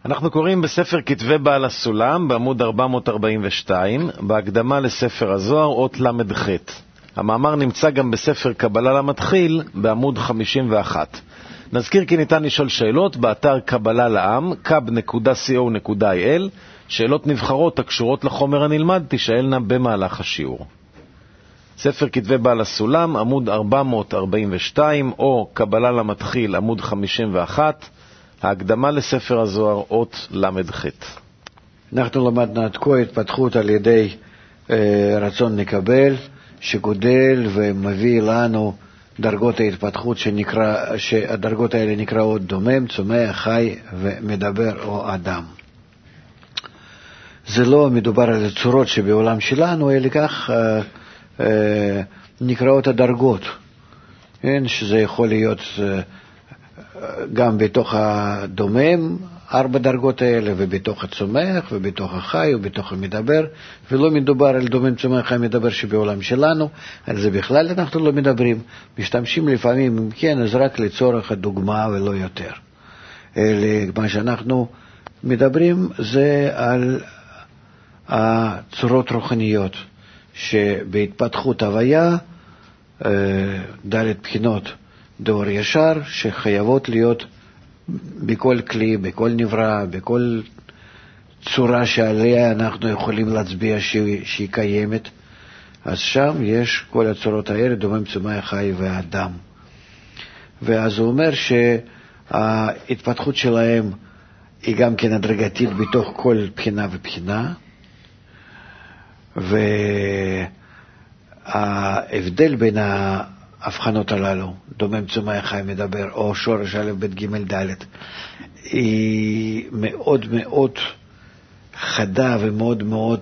אנחנו קוראים בספר כתבי בעל הסולם בעמוד 442, בהקדמה לספר הזוהר, אות למ"ח. המאמר נמצא גם בספר קבלה למתחיל בעמוד 51. נזכיר כי ניתן לשאול שאלות באתר קבלה לעם, kab.co.il. שאלות נבחרות הקשורות לחומר הנלמד תשאלנה במהלך השיעור. ספר כתבי בעל הסולם, עמוד 442, או קבלה למתחיל, עמוד 51, ההקדמה לספר הזוהר, אות למ"ח. אנחנו למדנו עד כה התפתחות על ידי רצון לקבל, שגודל ומביא לנו דרגות ההתפתחות שהדרגות האלה נקראות דומם, צומח, חי ומדבר או אדם. זה לא מדובר על צורות שבעולם שלנו, אלא כך נקראות הדרגות. שזה יכול להיות גם בתוך הדומם, 4 דרגות האלה, ובתוך הצומח, ובתוך החי, ובתוך המדבר, ולא מדובר על דומם, צומח, חי, מדבר שבעולם שלנו, על זה בכלל אנחנו לא מדברים, משתמשים לפעמים, אם כן, אז רק לצורך הדוגמה ולא יותר. מה שאנחנו מדברים זה על הצורות רוחניות, שבהתפתחות הוויה, ד' בחינות דור ישר, שחייבות להיות בכל כלי, בכל נברא, בכל צורה שעליה אנחנו יכולים להצביע שהיא קיימת. אז שם יש כל הצורות האלה, דומם, צומח, חי ואדם. ואז הוא אומר שההתפתחות שלהם היא גם כן הדרגתית בתוך כל בחינה ובחינה, וההבדל בין ההבחנות הללו, דומם, צומח, חי, מדבר, או שורש א' ב' ג' ד', היא מאוד מאוד חדה ומאוד מאוד,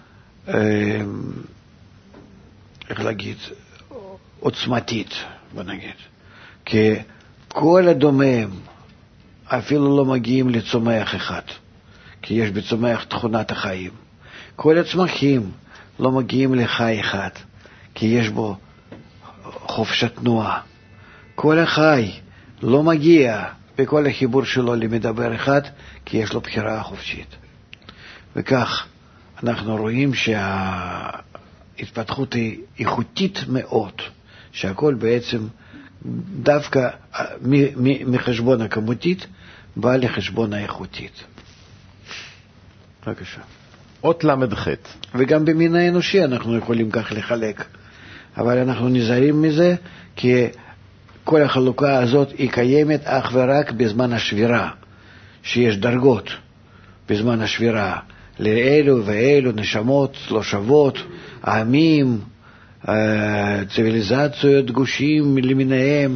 איך להגיד, עוצמתית, בוא נגיד. כי כל הדומם אפילו לא מגיעים לצומח אחד, כי יש בצומח תכונת החיים. כל הצמחים לא מגיעים לחי אחד, כי יש בו חופשת תנועה. כל החי לא מגיע בכל החיבור שלו למדבר אחד, כי יש לו בחירה חופשית. וכך אנחנו רואים שההתפתחות היא איכותית מאוד, שהכל בעצם דווקא מחשבון הכמותית בא לחשבון האיכותית. בבקשה. אות למ"ח. וגם במין האנושי אנחנו יכולים כך לחלק, אבל אנחנו נזהרים מזה, כי כל החלוקה הזאת היא קיימת אך ורק בזמן השבירה, שיש דרגות בזמן השבירה, לאלו ואלו נשמות לא שוות, עמים, ציוויליזציות, גושים למיניהם,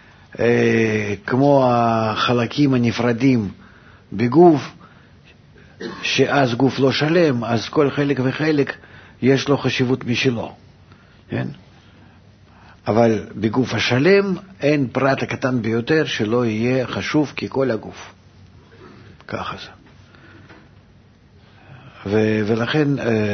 כמו החלקים הנפרדים בגוף, שאז גוף לא שלם, אז כל חלק וחלק יש לו חשיבות משלו, כן? אבל בגוף השלם אין פרט הקטן ביותר שלא יהיה חשוב ככל הגוף. ככה זה. ולכן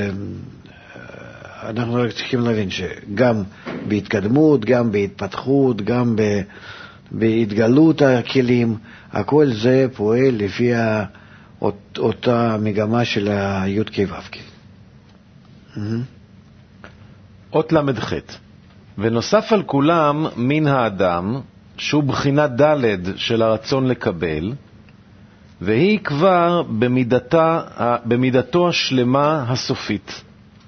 אנחנו רק צריכים להבין שגם בהתקדמות, גם בהתפתחות, גם בהתגלות הכלים, הכל זה פועל לפי אותה מגמה של היוד כו'. אות למ"ח. ונוסף על כולם מן האדם, שהוא בחינת ד' של הרצון לקבל, והיא כבר במידתו השלמה הסופית.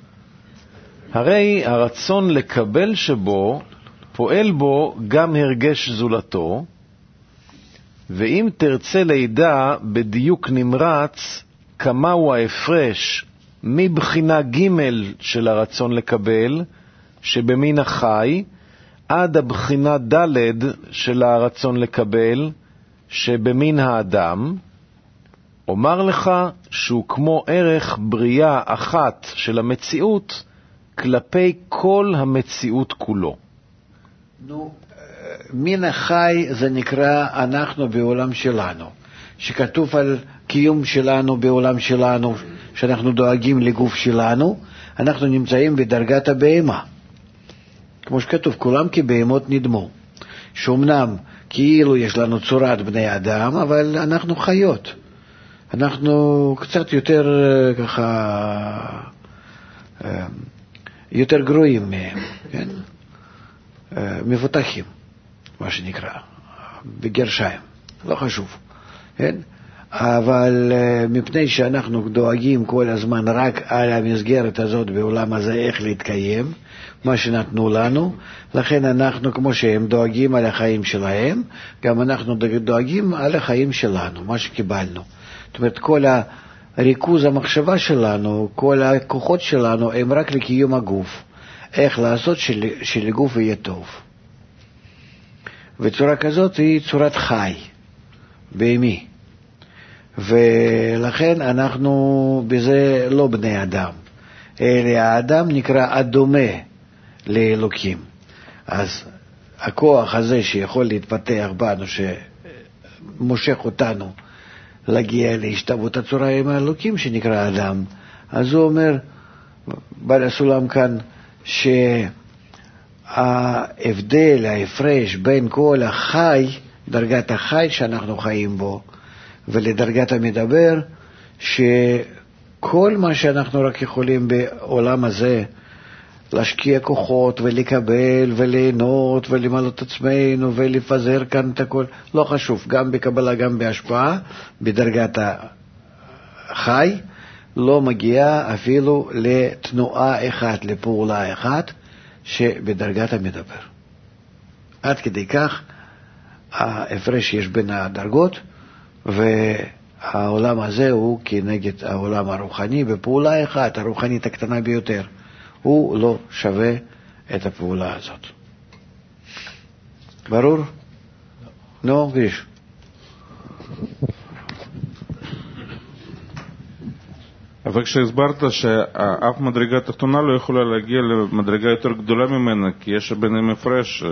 הרי הרצון לקבל שבו פועל בו גם הרגש זולתו, ואם תרצה לידע בדיוק נמרץ כמהו ההפרש מבחינה ג' של הרצון לקבל שבמין החי עד הבחינה ד' של הרצון לקבל שבמין האדם, אומר לך שהוא כמו ערך בריאה אחת של המציאות כלפי כל המציאות כולו. מין החי זה נקרא אנחנו בעולם שלנו, שכתוב על קיום שלנו בעולם שלנו, שאנחנו דואגים לגוף שלנו, אנחנו נמצאים בדרגת הבהמה. כמו שכתוב, כולם כבהמות נדמו. שאומנם כאילו יש לנו צורת בני אדם, אבל אנחנו חיות. אנחנו קצת יותר ככה, יותר גרועים מהם, כן? מבוטחים, מה שנקרא, בגרשיים, לא חשוב, כן? אבל מפני שאנחנו דואגים כל הזמן רק על המסגרת הזאת בעולם הזה, איך להתקיים, מה שנתנו לנו, לכן אנחנו, כמו שהם דואגים על החיים שלהם, גם אנחנו דואגים על החיים שלנו, מה שקיבלנו. זאת אומרת, כל הריכוז המחשבה שלנו, כל הכוחות שלנו, הם רק לקיום הגוף. איך לעשות שלגוף יהיה טוב. וצורה כזאת היא צורת חי, בהמי. ולכן אנחנו בזה לא בני אדם, אלא האדם נקרא הדומה לאלוקים. אז הכוח הזה שיכול להתפתח בנו, שמושך אותנו להגיע להשתוות הצורה עם האלוקים שנקרא אדם, אז הוא אומר, בעל הסולם כאן, שההבדל, ההפרש בין כל החי, דרגת החי שאנחנו חיים בו, ולדרגת המדבר, שכל מה שאנחנו רק יכולים בעולם הזה, להשקיע כוחות ולקבל וליהנות ולמלות עצמנו ולפזר כאן את הכל, לא חשוב, גם בקבלה, גם בהשפעה, בדרגת החי, לא מגיעה אפילו לתנועה אחת, לפעולה אחת, שבדרגת המדבר. עד כדי כך, ההפרש יש בין הדרגות, והעולם הזה הוא כנגד העולם הרוחני, בפעולה אחת, הרוחנית הקטנה ביותר. הוא לא שווה את הפעולה הזאת. ברור? נו, גריש. אבל כשהסברת שאף מדרגה תחתונה לא יכולה להגיע למדרגה יותר גדולה ממנה, כי יש ביניהם הפרש,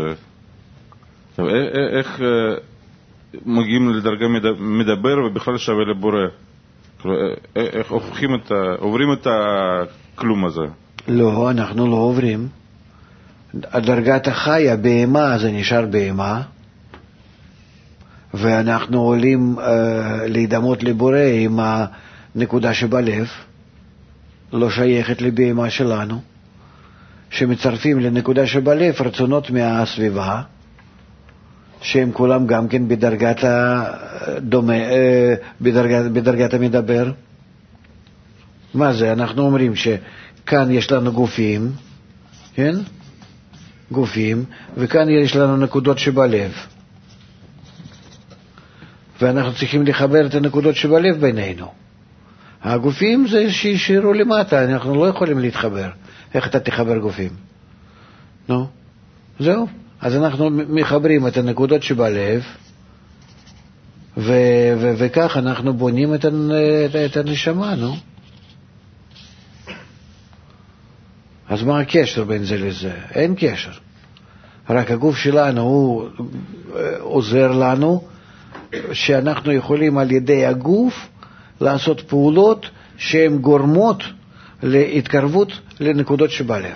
איך מגיעים לדרגה מדבר ובכלל שווה לבורא? איך עוברים את הכלום הזה? לא, אנחנו לא עוברים. הדרגת החי, הבהמה, זה נשאר בהמה, ואנחנו עולים להידמות לבורא עם הנקודה שבלב, לא שייכת לבהמה שלנו, שמצרפים לנקודה שבלב רצונות מהסביבה, שהם כולם גם כן בדרגת הדומה, בדרגת המדבר. מה זה? אנחנו אומרים שכאן יש לנו גופים, כן? גופים, וכאן יש לנו נקודות שבלב. ואנחנו צריכים לחבר את הנקודות שבלב בינינו. הגופים זה שישארו למטה, אנחנו לא יכולים להתחבר. איך אתה תחבר גופים? נו, זהו. אז אנחנו מחברים את הנקודות שבלב, וכך אנחנו בונים את הנשמה, נו. אז מה הקשר בין זה לזה? אין קשר. רק הגוף שלנו הוא עוזר לנו, שאנחנו יכולים על ידי הגוף לעשות פעולות שהן גורמות להתקרבות לנקודות שבלב.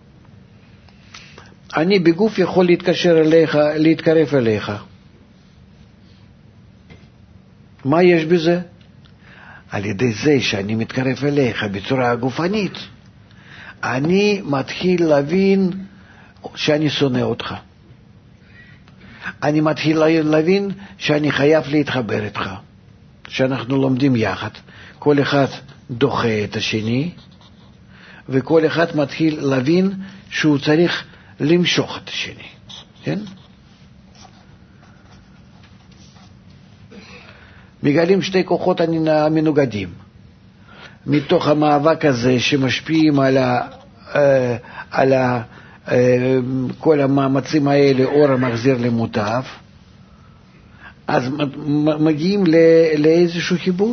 אני בגוף יכול להתקשר אליך, להתקרב אליך. מה יש בזה? על ידי זה שאני מתקרב אליך בצורה גופנית, אני מתחיל להבין שאני שונא אותך. אני מתחיל להבין שאני חייב להתחבר איתך. שאנחנו לומדים יחד. כל אחד דוחה את השני, וכל אחד מתחיל להבין שהוא צריך למשוך את השני. כן? מגלים שתי כוחות המנוגדים. מתוך המאבק הזה שמשפיעים על כל המאמצים האלה, אור המחזיר למוטב, אז מגיעים לאיזשהו חיבור.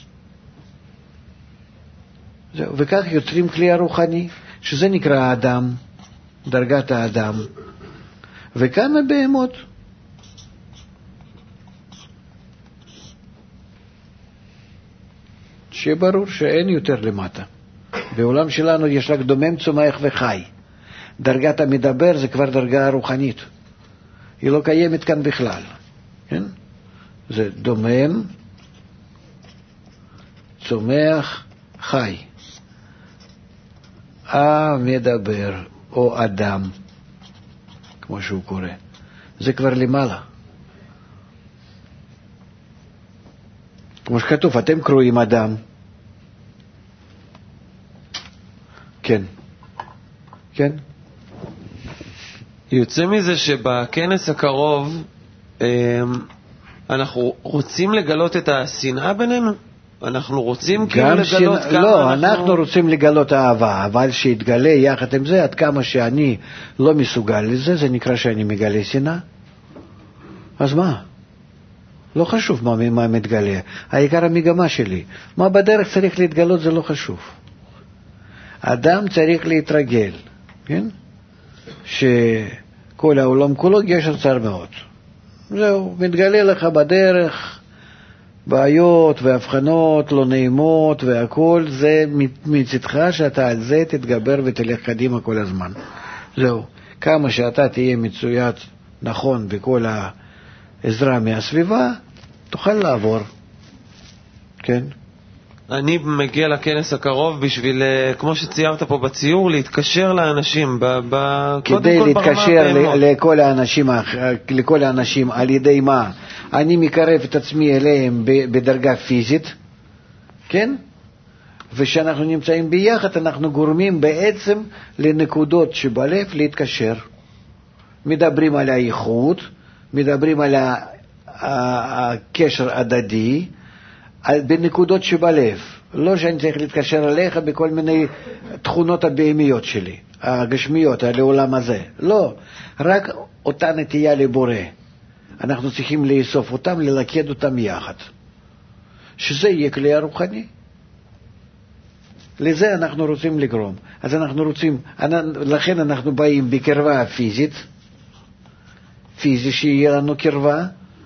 וכך יוצרים כלי הרוחני, שזה נקרא האדם, דרגת האדם. וכאן הבהמות. שברור שאין יותר למטה. בעולם שלנו יש רק דומם, צומח וחי. דרגת המדבר זה כבר דרגה רוחנית. היא לא קיימת כאן בכלל. כן? זה דומם, צומח, חי. המדבר או אדם, כמו שהוא קורא, זה כבר למעלה. כמו שכתוב, אתם קרואים אדם. כן. כן? יוצא מזה שבכנס הקרוב אנחנו רוצים לגלות את השנאה בינינו? אנחנו רוצים כאילו לגלות כמה לא, אנחנו רוצים לגלות אהבה, אבל שיתגלה יחד עם זה, עד כמה שאני לא מסוגל לזה, זה נקרא שאני מגלה שנאה. אז מה? לא חשוב מה מתגלה, העיקר המגמה שלי. מה בדרך צריך להתגלות זה לא חשוב. אדם צריך להתרגל, כן? שכל העולם כולו גשר צר מאוד. זהו, מתגלה לך בדרך בעיות והבחנות לא נעימות והכל, זה מצדך שאתה על זה תתגבר ותלך קדימה כל הזמן. זהו, כמה שאתה תהיה מצויד נכון בכל העזרה מהסביבה, תוכל לעבור. כן? אני מגיע לכנס הקרוב בשביל, כמו שציירת פה בציור, להתקשר לאנשים, כדי להתקשר לכל האנשים, על ידי מה? אני מקרב את עצמי אליהם בדרגה פיזית, כן? ושאנחנו נמצאים ביחד, אנחנו גורמים בעצם לנקודות שבלב להתקשר. מדברים על האיכות, מדברים על הקשר הדדי, בנקודות שבלב. לא שאני צריך להתקשר אליך בכל מיני תכונות הבהמיות שלי, הגשמיות, לעולם הזה. לא, רק אותה נטייה לבורא. אנחנו צריכים לאסוף אותם, ללכד אותם יחד. שזה יהיה כלי הרוחני. לזה אנחנו רוצים לגרום. אז אנחנו רוצים, לכן אנחנו באים בקרבה פיזית, שיהיה לנו קרבה,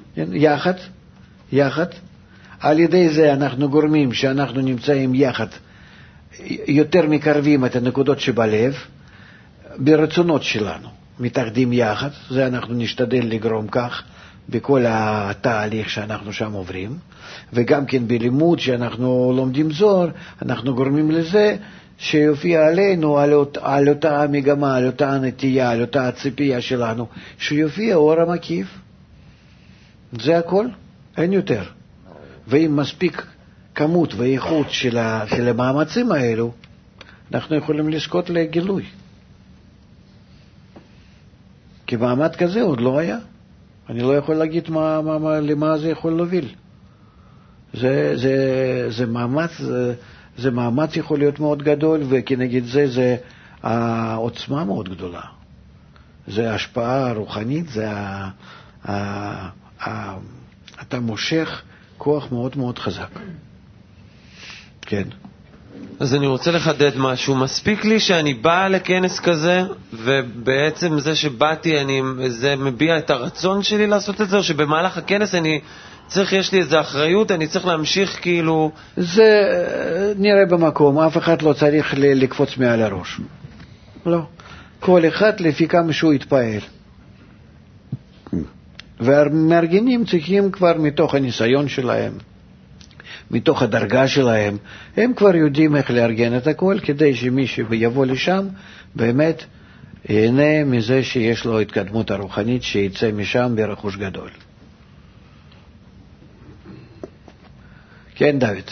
יחד. על ידי זה אנחנו גורמים שאנחנו נמצאים יחד, יותר מקרבים את הנקודות שבלב, ברצונות שלנו, מתאחדים יחד, זה אנחנו נשתדל לגרום כך, בכל התהליך שאנחנו שם עוברים, וגם כן בלימוד שאנחנו לומדים זוהר, אנחנו גורמים לזה שיופיע עלינו, על אותה המגמה, על אותה הנטייה, על אותה הציפייה שלנו, שיופיע אור המקיף. זה הכל, אין יותר. ואם מספיק כמות ואיכות של המאמצים האלו, אנחנו יכולים לזכות לגילוי. כי מעמד כזה עוד לא היה. אני לא יכול להגיד למה זה יכול להוביל. זה מאמץ יכול להיות מאוד גדול, וכנגד זה העוצמה מאוד גדולה. זה השפעה רוחנית, אתה מושך כוח מאוד מאוד חזק. כן. אז אני רוצה לחדד משהו. מספיק לי שאני בא לכנס כזה, ובעצם זה שבאתי, זה מביע את הרצון שלי לעשות את זה, או שבמהלך הכנס יש לי איזו אחריות, אני צריך להמשיך כאילו... זה נראה במקום, אף אחד לא צריך לקפוץ מעל הראש. לא. כל אחד לפי כמה שהוא יתפעל. והמארגנים צריכים כבר מתוך הניסיון שלהם, מתוך הדרגה שלהם, הם כבר יודעים איך לארגן את הכל, כדי שמי שיבוא לשם באמת ייהנה מזה שיש לו התקדמות הרוחנית, שיצא משם ברכוש גדול. כן, דוד.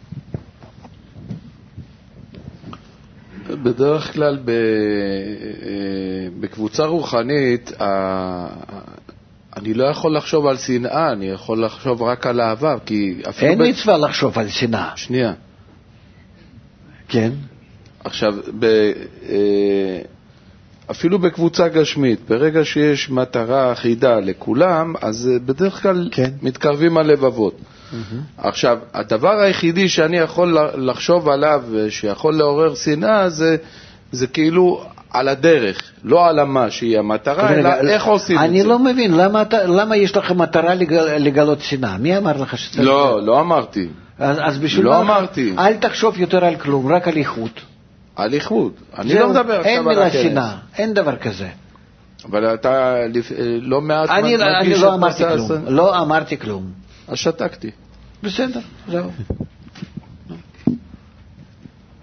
בדרך כלל בקבוצה רוחנית אני לא יכול לחשוב על שנאה, אני יכול לחשוב רק על אהבה, כי אפילו... אין מצווה לחשוב על שנאה. שנייה. כן. עכשיו, אפילו בקבוצה גשמית, ברגע שיש מטרה אחידה לכולם, אז בדרך כלל כן. מתקרבים הלבבות. עכשיו, הדבר היחידי שאני יכול לחשוב עליו, שיכול לעורר שנאה, זה כאילו... על הדרך, לא על מה שהיא המטרה, אלא איך עושים את זה. אני לא מבין, למה יש לכם מטרה לגלות שנאה? מי אמר לך שצריך? לא אמרתי. אז בשביל לא אמרתי. אל תחשוב יותר על כלום, רק על איכות. על איכות. אני לא מדבר עכשיו על הכנס. אין מילה שנאה, אין דבר כזה. אבל אתה לא מעט... אני לא אמרתי כלום. לא אמרתי כלום. אז שתקתי. בסדר, זהו.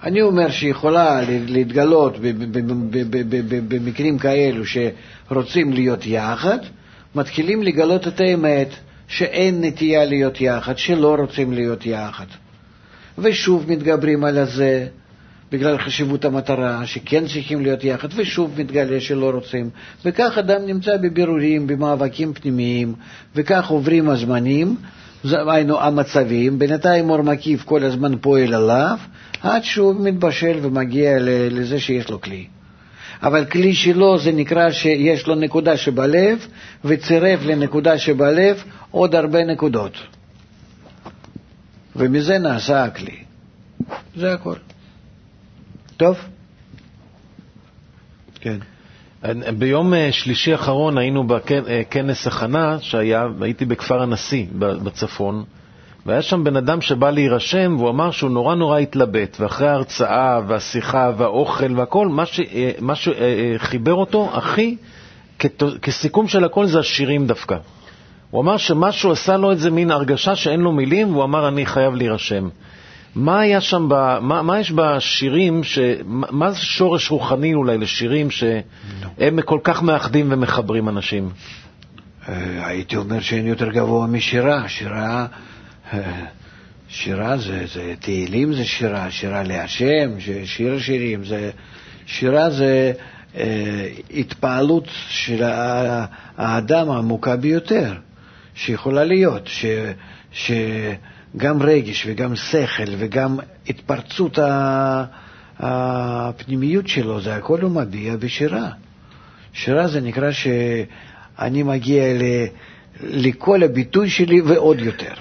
אני אומר שיכולה להתגלות במקרים כאלו שרוצים להיות יחד, מתחילים לגלות את האמת שאין נטייה להיות יחד, שלא רוצים להיות יחד. ושוב מתגברים על זה בגלל חשיבות המטרה, שכן צריכים להיות יחד, ושוב מתגלה שלא רוצים. וכך אדם נמצא בבירורים, במאבקים פנימיים, וכך עוברים הזמנים, היינו המצבים, בינתיים אור מקיף כל הזמן פועל עליו, עד שהוא מתבשל ומגיע לזה שיש לו כלי. אבל כלי שלו זה נקרא שיש לו נקודה שבלב, וצירף לנקודה שבלב עוד הרבה נקודות. ומזה נעשה הכלי. זה הכל. טוב? כן. ביום שלישי האחרון היינו בכנס הכנה הייתי בכפר הנשיא בצפון, והיה שם בן אדם שבא להירשם, והוא אמר שהוא נורא התלבט, ואחרי ההרצאה והשיחה והאוכל והכל, מה שחיבר אותו הכי כסיכום של הכל זה השירים דווקא. הוא אמר שמשהו עשה לו את זה מין הרגשה שאין לו מילים, והוא אמר אני חייב להירשם. מה היה שם, מה יש בשירים, מה זה שורש רוחני אולי לשירים שהם כל כך מאחדים ומחברים אנשים? הייתי אומר שאין יותר גבוה משירה. שירה זה תהילים, זה שירה להשם, שיר השירים, שירה זה התפעלות של האדם העמוקה ביותר שיכולה להיות, גם רגש וגם שכל וגם התפרצות הפנימיות שלו, זה הכל הוא מביע בשירה. שירה זה נקרא שאני מגיע לכל הביטוי שלי ועוד יותר.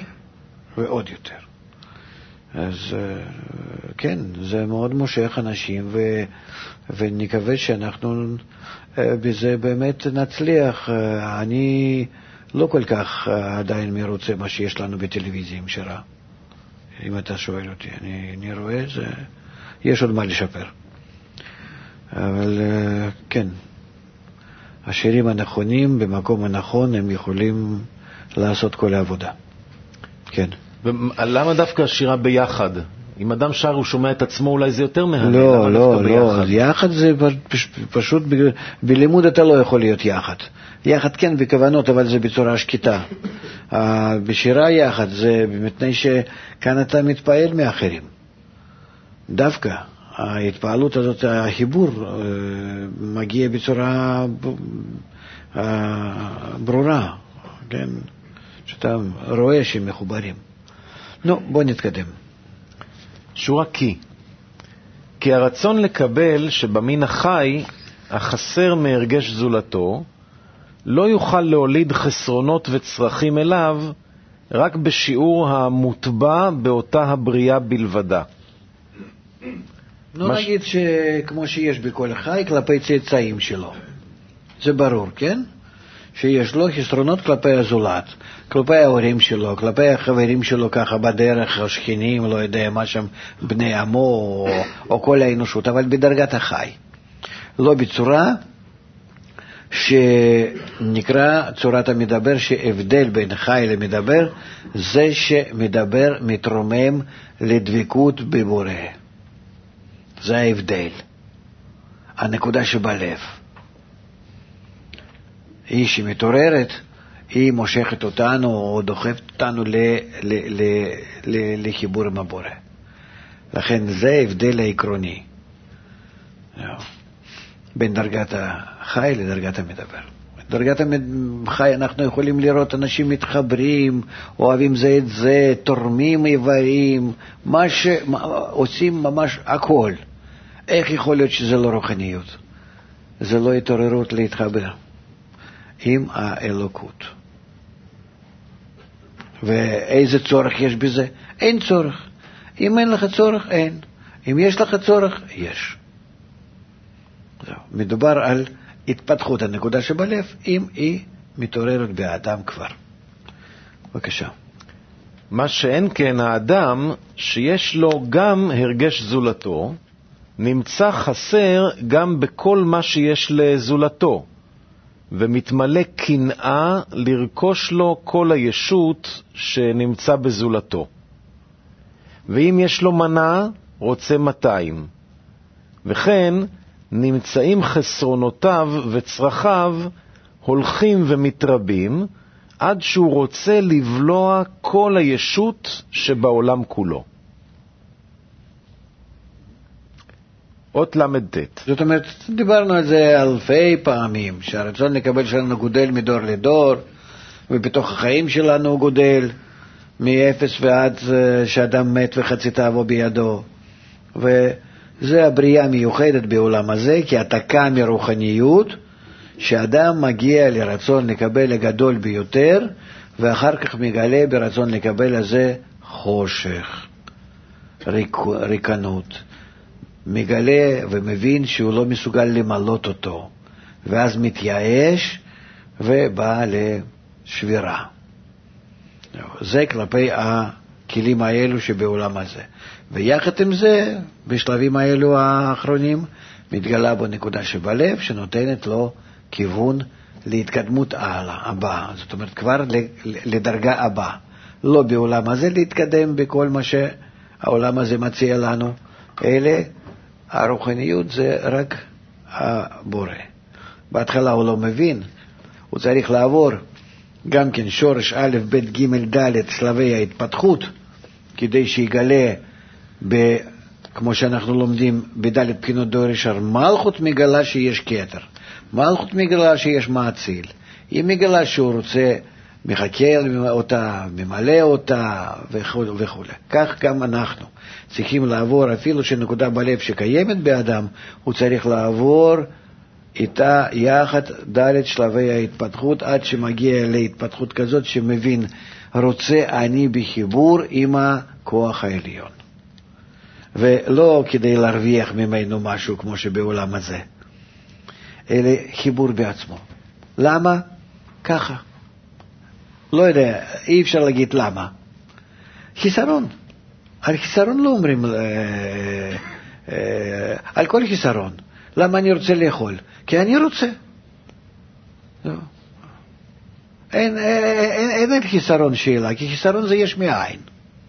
אז כן, זה מאוד מושך אנשים, ונקווה שאנחנו בזה באמת נצליח. אני לא כל כך עדיין מרוצה מה שיש לנו בטלוויזיה עם שירה. אם אתה שואל אותי, אני רואה יש עוד מה לשפר. אבל כן, השירים הנכונים במקום הנכון הם יכולים לעשות כל העבודה. כן. למה דווקא השירה ביחד? אם אדם שר הוא שומע את עצמו, אולי זה יותר מהנה. לא, יחד זה פשוט, בלימוד אתה לא יכול להיות יחד. יחד כן בכוונות, אבל זה בצורה שקטה. בשירה יחד זה מפני שכאן אתה מתפעל מאחרים. דווקא ההתפעלות הזאת, החיבור מגיע בצורה ברורה, כן? שאתה רואה שהם מחוברים. נו, בוא נתקדם. שורה כי הרצון לקבל שבמין החי החסר מהרגש זולתו לא יוכל להוליד חסרונות וצרכים אליו רק בשיעור המוטבע באותה הבריאה בלבדה. נגיד שכמו שיש בכל החי כלפי צאצאים שלו, זה ברור, כן? שיש לו חסרונות כלפי הזולת, כלפי ההורים שלו, כלפי החברים שלו ככה בדרך, השכנים, לא יודע מה שם, בני עמו או כל האנושות, אבל בדרגת החי. לא בצורה שנקרא צורת המדבר, שהבדל בין חי למדבר, זה שמדבר מתרומם לדבקות בבורא. זה ההבדל. הנקודה שבלב. היא שמתעוררת, היא מושכת אותנו או דוחפת אותנו לחיבור עם הבורא. לכן זה ההבדל העקרוני בין דרגת החי לדרגת המדבר. דרגת החי אנחנו יכולים לראות אנשים מתחברים, אוהבים זה את זה, תורמים איברים, עושים ממש הכל. איך יכול להיות שזה לא רוחניות? זה לא התעוררות להתחבר עם האלוקות. ואיזה צורך יש בזה? אין צורך. אם אין לך צורך, אין. אם יש לך צורך, יש. מדובר על התפתחות הנקודה שבלב, אם היא מתעוררת באדם כבר. בבקשה. מה שאין כן האדם שיש לו גם הרגש זולתו, נמצא חסר גם בכל מה שיש לזולתו, ומתמלא קנאה לרכוש לו כל הישות שנמצא בזולתו. ואם יש לו מנה, רוצה 200. וכן נמצאים חסרונותיו וצרכיו הולכים ומתרבים, עד שהוא רוצה לבלוע כל הישות שבעולם כולו. אות למדת. זאת אומרת, דיברנו על זה אלפי פעמים, שהרצון לקבל שלנו גודל מדור לדור, ובתוך החיים שלנו הוא גודל מאפס ועד שאדם מת וחצי תאוו בידו. וזה הבריאה מיוחדת בעולם הזה, כי אתה קם מרוחניות, שאדם מגיע לרצון לקבל לגדול ביותר, ואחר כך מגלה ברצון לקבל הזה חושך, ריקנות. מגלה ומבין שהוא לא מסוגל למלות אותו, ואז מתייאש ובא לשבירה. זה כלפי הכלים האלו שבעולם הזה. ויחד עם זה, בשלבים האלו האחרונים, מתגלה בו נקודה שבלב, שנותנת לו כיוון להתקדמות הבאה. זאת אומרת, כבר לדרגה הבאה. לא בעולם הזה להתקדם בכל מה שהעולם הזה מציע לנו, אלא הרוחניות זה רק הבורא. בהתחלה הוא לא מבין, הוא צריך לעבור גם כן שורש א' ב' ג' ד' שלבי ההתפתחות, כדי שיגלה, כמו שאנחנו לומדים בד' בחינות דור ישר, מלכות מגלה שיש כתר, מלכות מגלה שיש מעציל, היא מגלה שהוא רוצה מחכה אותה, ממלא אותה וכו' וכו'. כך גם אנחנו צריכים לעבור, אפילו שנקודה בלב שקיימת באדם, הוא צריך לעבור איתה יחד ד' שלבי ההתפתחות, עד שמגיע להתפתחות כזאת שמבין, רוצה אני בחיבור עם הכוח העליון. ולא כדי להרוויח ממנו משהו כמו שבעולם הזה, אלא חיבור בעצמו. למה? ככה. לא יודע, אי אפשר להגיד למה. חיסרון. על חיסרון לא אומרים, על כל חיסרון. למה אני רוצה לאכול? כי אני רוצה. אין חיסרון שאלה, כי חיסרון זה יש מאין.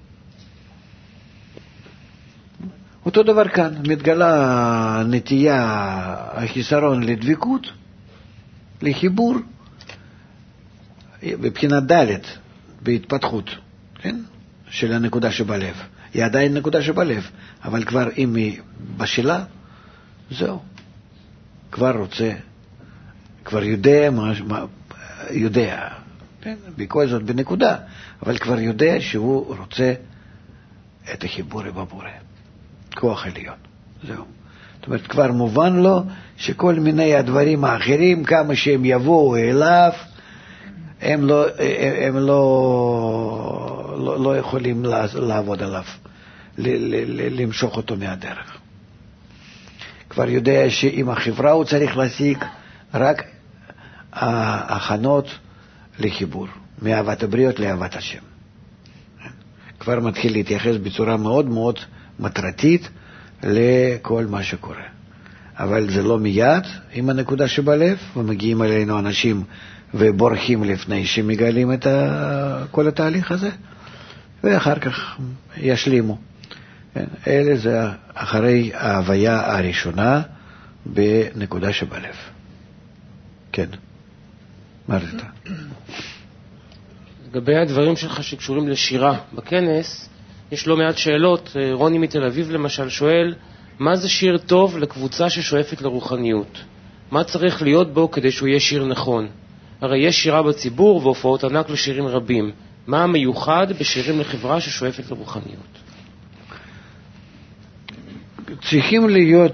אותו דבר כאן, מתגלה נטייה, החיסרון לדבקות, לחיבור, בבחינת ד' בהתפתחות, כן? של הנקודה שבלב. היא עדיין נקודה שבלב, אבל כבר אם היא בשלה, זהו. כבר רוצה, כבר יודע, כן? בכל זאת בנקודה, אבל כבר יודע שהוא רוצה את החיבור עם הבורא. כוח עליון, זהו. זאת אומרת, כבר מובן לו שכל מיני הדברים האחרים, כמה שהם יבואו אליו, הם לא יכולים לעבוד עליו, למשוך אותו מהדרך. כבר יודע שעם החברה הוא צריך להשיג רק ההכנות לחיבור, מאהבת הבריות לאהבת השם. כבר מתחיל להתייחס בצורה מאוד מאוד מטרתית לכל מה שקורה. אבל זה לא מיד עם הנקודה שבלב, ומגיעים אלינו אנשים ובורחים לפני שמגלים את כל התהליך הזה, ואחר כך ישלימו. אלה זה אחרי ההוויה הראשונה בנקודה שבלב. כן, מרתה. לגבי הדברים שלך שקשורים לשירה בכנס, יש לא מעט שאלות. רוני מתל אביב למשל שואל, מה זה שיר טוב לקבוצה ששואפת לרוחניות? מה צריך להיות בו כדי שהוא יהיה שיר נכון? הרי יש שירה בציבור והופעות ענק לשירים רבים. מה המיוחד בשירים לחברה ששואפת לרוחניות? צריכים להיות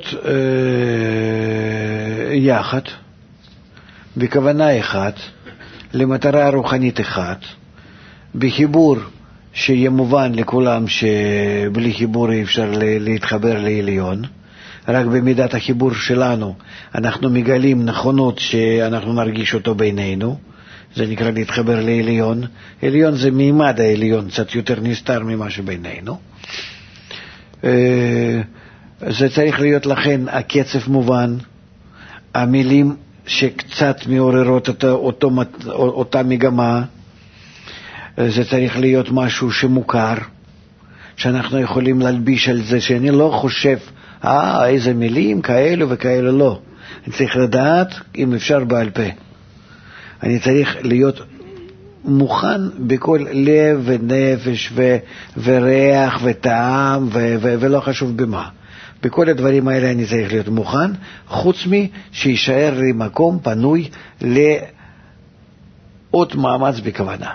יחד, בכוונה אחת, למטרה רוחנית אחת, בחיבור שיהיה מובן לכולם שבלי חיבור אי אפשר להתחבר לעליון. רק במידת החיבור שלנו אנחנו מגלים נכונות שאנחנו נרגיש אותו בינינו, זה נקרא להתחבר לעליון. עליון זה מימד העליון, קצת יותר נסתר ממה שבינינו. זה צריך להיות לכן הקצב מובן, המילים שקצת מעוררות אותה מגמה, זה צריך להיות משהו שמוכר, שאנחנו יכולים להלביש על זה, שאני לא חושב, איזה מילים, כאלו וכאלו, לא. אני צריך לדעת, אם אפשר בעל פה. אני צריך להיות מוכן בכל לב ונפש וריח וטעם ולא חשוב במה. בכל הדברים האלה אני צריך להיות מוכן, חוץ שישאר לי מקום פנוי לעוד מאמץ בכוונה.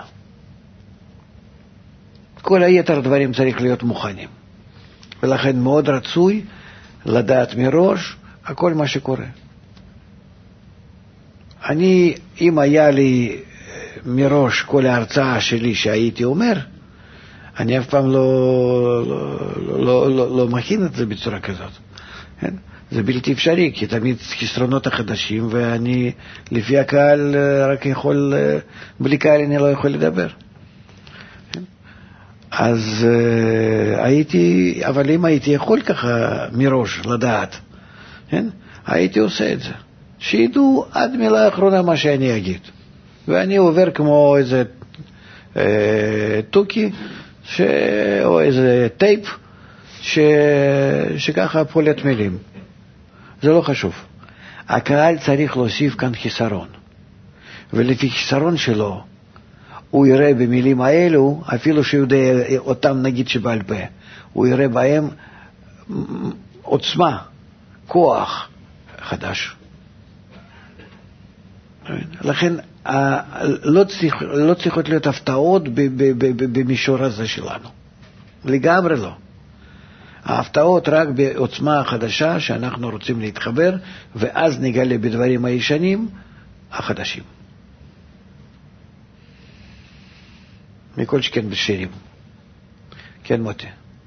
כל היתר דברים צריך להיות מוכנים. ולכן מאוד רצוי לדעת מראש הכל מה שקורה. אם היה לי מראש כל ההרצאה שלי שהייתי אומר, אני אף פעם לא מכין את זה בצורה כזאת. כן? זה בלתי אפשרי, כי תמיד חסרונות החדשים, ואני לפי הקהל רק יכול, בלי קהל אני לא יכול לדבר. כן? אז אבל אם הייתי יכול ככה מראש לדעת, כן? הייתי עושה את זה. שידעו עד מילה האחרונה מה שאני אגיד. ואני עובר כמו איזה טוקי, או איזה טייפ, שככה פולט מילים. זה לא חשוב. הקהל צריך להוסיף כאן חיסרון. ולפי חיסרון שלו, הוא יראה במילים האלו, אפילו שיודע אותם נגיד שבעל פה, הוא יראה בהם עוצמה, כוח חדש. לכן לא צריכות להיות הפתעות במישור הזה שלנו. לגמרי לא. ההפתעות רק בעוצמה חדשה שאנחנו רוצים להתחבר, ואז נגלה בדברים הישנים החדשים. מכל שכן בשירים. כן, מוטי.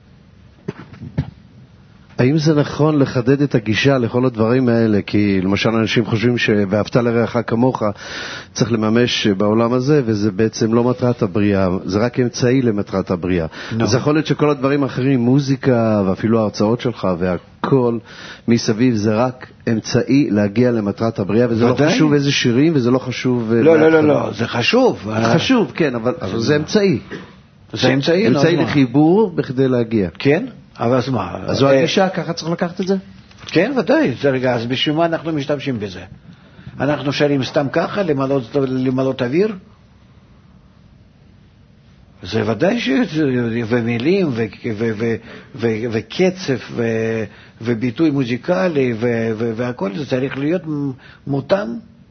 האם זה נכון לחדד את הגישה לכל הדברים האלה? כי למשל אנשים חושבים ואהבת לרעך כמוך צריך לממש בעולם הזה, וזה בעצם לא מטרת הבריאה, זה רק אמצעי למטרת הבריאה. אז יכול להיות שכל הדברים האחרים, מוזיקה ואפילו ההרצאות שלך והכל מסביב, זה רק אמצעי להגיע למטרת הבריאה, וזה לא חשוב איזה שירים, וזה לא חשוב... לא, זה חשוב. חשוב, כן, אבל זה אמצעי. זה אמצעי לחיבור בכדי להגיע. כן? אבל אז מה? אז זו הגישה, ככה צריך לקחת את זה? כן, ודאי. אז בשביל מה אנחנו משתמשים בזה? אנחנו שרים סתם ככה, למלות אוויר? זה ודאי ומילים וקצב וביטוי מוזיקלי והכל זה צריך להיות מותאם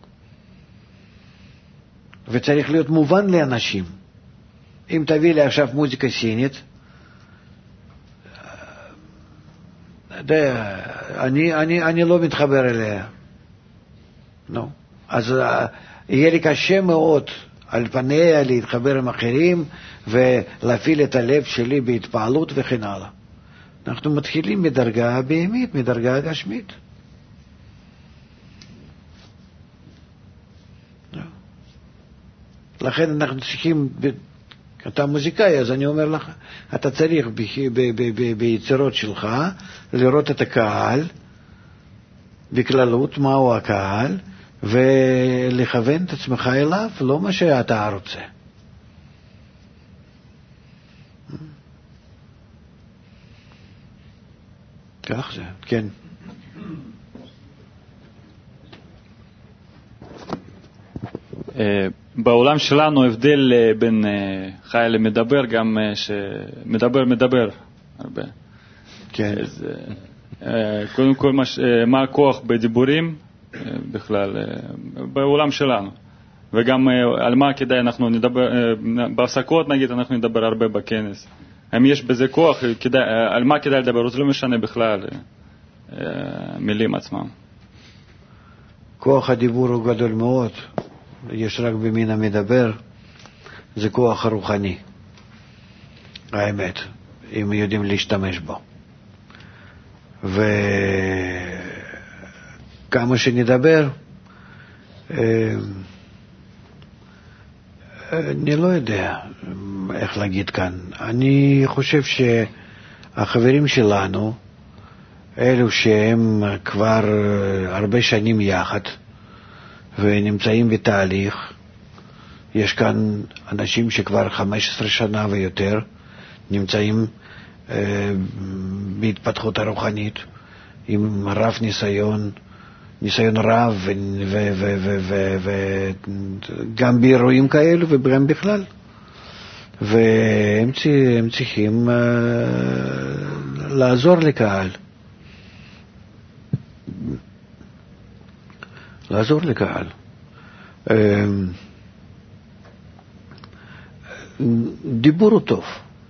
וצריך להיות מובן לאנשים. אם תביא לי עכשיו מוזיקה סינית, אני לא מתחבר אליה. אז יהיה לי קשה מאוד על פניה להתחבר עם אחרים ולהפעיל את הלב שלי בהתפעלות וכן הלאה. אנחנו מתחילים מדרגה בהמית, מדרגה גשמית. לכן אנחנו צריכים, אתה מוזיקאי, אז אני אומר לך, אתה צריך ביצירות שלך לראות את הקהל, בכללות מהו הקהל, ולכוון את עצמך אליו, לא מה שאתה רוצה. כך זה, כן. בעולם שלנו הבדל בין חי למדבר, גם שמדבר הרבה. כן. אז, קודם כל, מה הכוח בדיבורים בכלל בעולם שלנו, וגם על מה כדאי אנחנו נדבר, בהפסקות נגיד אנחנו נדבר הרבה בכנס. האם יש בזה כוח, על מה כדאי לדבר, זה לא משנה בכלל מילים עצמם. כוח הדיבור הוא גדול מאוד. יש רק במין המדבר, זה כוח הרוחני, האמת, אם יודעים להשתמש בו. וכמה שנדבר, אני לא יודע איך להגיד כאן. אני חושב שהחברים שלנו, אלו שהם כבר הרבה שנים יחד, ונמצאים בתהליך, יש כאן אנשים שכבר 15 שנה ויותר נמצאים בהתפתחות הרוחנית, עם רב ניסיון רב, וגם באירועים כאלו וגם בכלל. והם צריכים לעזור לקהל. דיבור הוא טוב.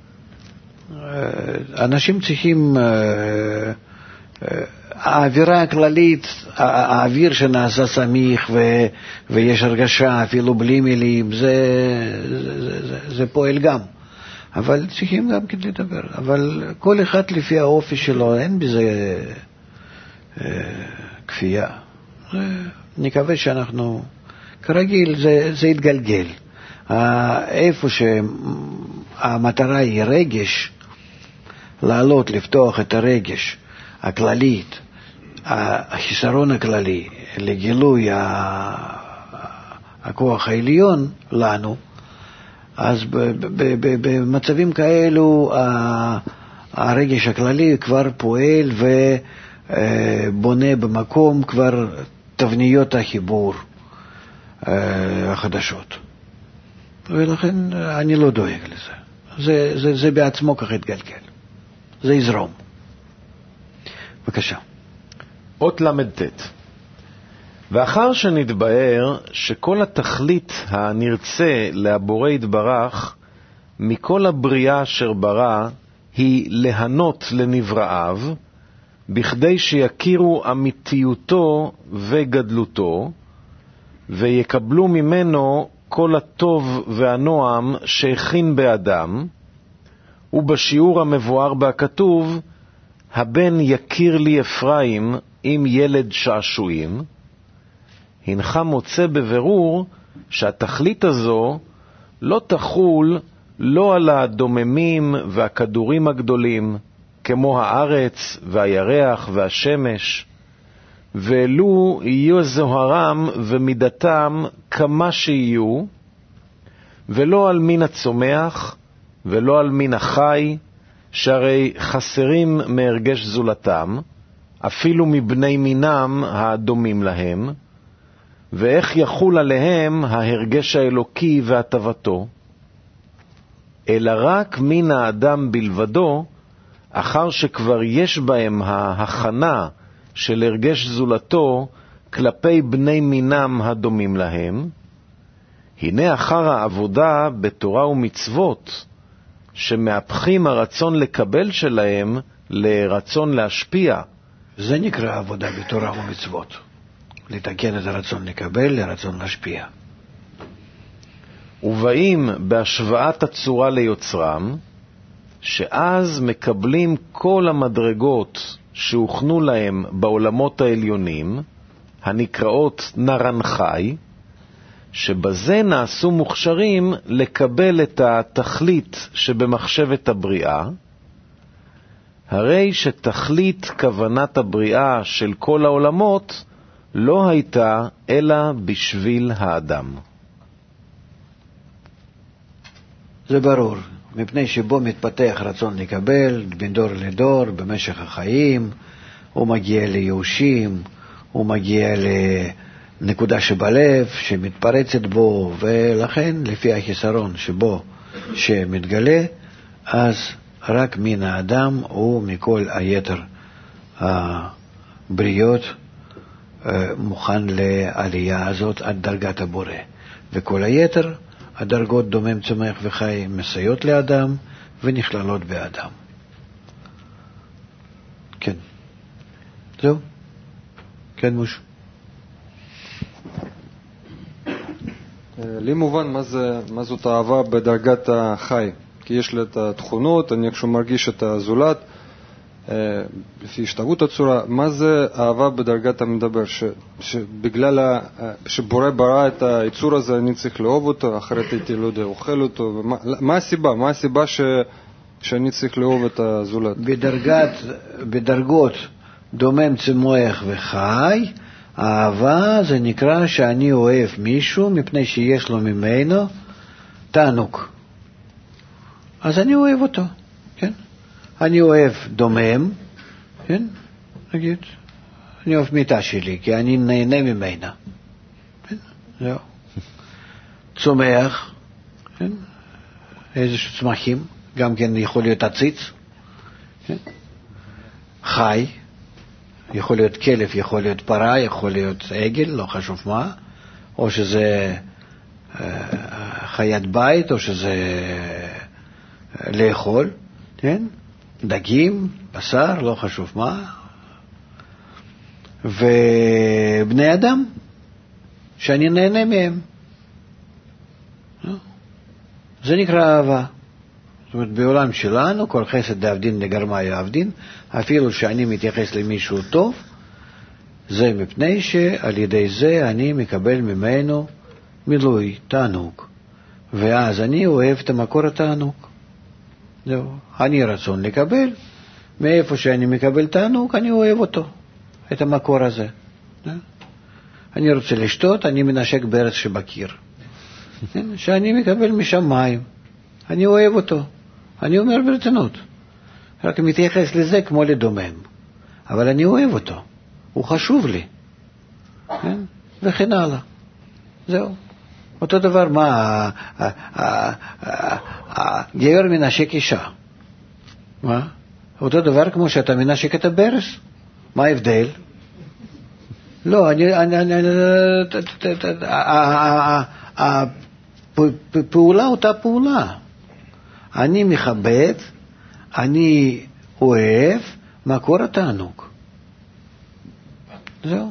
אנשים צריכים, האווירה הכללית, האוויר שנעשה סמיך ויש הרגשה אפילו בלי מילים, זה פועל גם. אבל צריכים גם כדי לדבר. אבל כל אחד לפי האופי שלו, אין בזה כפייה. נקווה שאנחנו, כרגיל, זה יתגלגל. איפה שהמטרה היא רגש, לעלות, לפתוח את הרגש הכללית, החיסרון הכללי, לגילוי הכוח העליון לנו, אז במצבים כאלו הרגש הכללי כבר פועל ובונה במקום כבר תבניות החיבור החדשות. ולכן אני לא דואג לזה. זה בעצמו כך יתגלגל. זה יזרום. בבקשה. אות למ"ט. ואחר שנתבהר שכל התכלית הנרצה להבורא יתברך מכל הבריאה אשר ברא היא להנות לנבראיו, בכדי שיכירו אמיתיותו וגדלותו, ויקבלו ממנו כל הטוב והנועם שהכין באדם, ובשיעור המבואר בכתוב, הבן יכיר לי אפרים עם ילד שעשועים, הנך מוצא בבירור שהתכלית הזו לא תחול לא על הדוממים והכדורים הגדולים, כמו הארץ והירח והשמש, ואלו יהיו זוהרם ומידתם כמה שיהיו, ולא על מין הצומח ולא על מין החי, שהרי חסרים מהרגש זולתם, אפילו מבני מינם הדומים להם, ואיך יחול עליהם ההרגש האלוקי והטבתו, אלא רק מן האדם בלבדו, אחר שכבר יש בהם ההכנה של הרגש זולתו כלפי בני מינם הדומים להם, הנה אחר העבודה בתורה ומצוות, שמהפכים הרצון לקבל שלהם לרצון להשפיע. זה נקרא עבודה בתורה ומצוות. לתקן את הרצון לקבל לרצון להשפיע. ובאים בהשוואת הצורה ליוצרם, שאז מקבלים כל המדרגות שהוכנו להם בעולמות העליונים, הנקראות נרן חי, שבזה נעשו מוכשרים לקבל את התכלית שבמחשבת הבריאה, הרי שתכלית כוונת הבריאה של כל העולמות לא הייתה אלא בשביל האדם. זה ברור, מפני שבו מתפתח רצון לקבל מדור לדור במשך החיים, הוא מגיע לייאושים, הוא מגיע לנקודה שבלב שמתפרצת בו, ולכן לפי החיסרון שבו שמתגלה, אז רק מן האדם ומכל היתר הבריות מוכן לעלייה הזאת עד דרגת הבורא, וכל היתר הדרגות דומם, צומח וחי מסייעות לאדם ונכללות באדם. כן. זהו? כן, מוש. לי מובן מה זאת אהבה בדרגת החי, כי יש לי את התכונות, אני איכשהו מרגיש את הזולת, לפי השתגעות הצורה. מה זה אהבה בדרגת המדבר? שבגלל שבורא ברא את היצור הזה אני צריך לאהוב אותו, אחרת הייתי לא יודע, אוכל אותו. מה הסיבה? מה הסיבה שאני צריך לאהוב את הזולת? בדרגות דומם, צמוח וחי, אהבה זה נקרא שאני אוהב מישהו מפני שיש לו ממנו תענוג. אז אני אוהב אותו, כן? אני אוהב דומם, כן? נגיד, אני אוהב מיטה שלי, כי אני נהנה ממנה. כן? זהו. צומח, כן? איזה צמחים, גם כן יכול להיות עציץ, כן? חי, יכול להיות כלב, יכול להיות פרה, יכול להיות עגל, לא חשוב מה, או שזה חיית בית, או שזה לאכול, כן? דגים, בשר, לא חשוב מה, ובני אדם, שאני נהנה מהם. זה נקרא אהבה. זאת אומרת, בעולם שלנו, כל חסד דאבדין לגרמה יאבדין, אפילו שאני מתייחס למישהו טוב, זה מפני שעל ידי זה אני מקבל ממנו מילוי, תענוג. ואז אני אוהב את המקור התענוג. זהו. אני רצון לקבל, מאיפה שאני מקבל תענוג, אני אוהב אותו, את המקור הזה. אני רוצה לשתות, אני מנשק בארץ שבקיר. שאני מקבל משם מים, אני אוהב אותו. אני אומר ברצינות. רק מתייחס לזה כמו לדומם. אבל אני אוהב אותו. הוא חשוב לי. כן? וכן הלאה. זהו. אותו דבר, מה? גבר מנשק אישה. מה? אותו דבר כמו שאתה מנשק את הברס. מה ההבדל? לא, הפעולה אותה פעולה. אני מכבד, אני אוהב, מקור התענוג. זהו.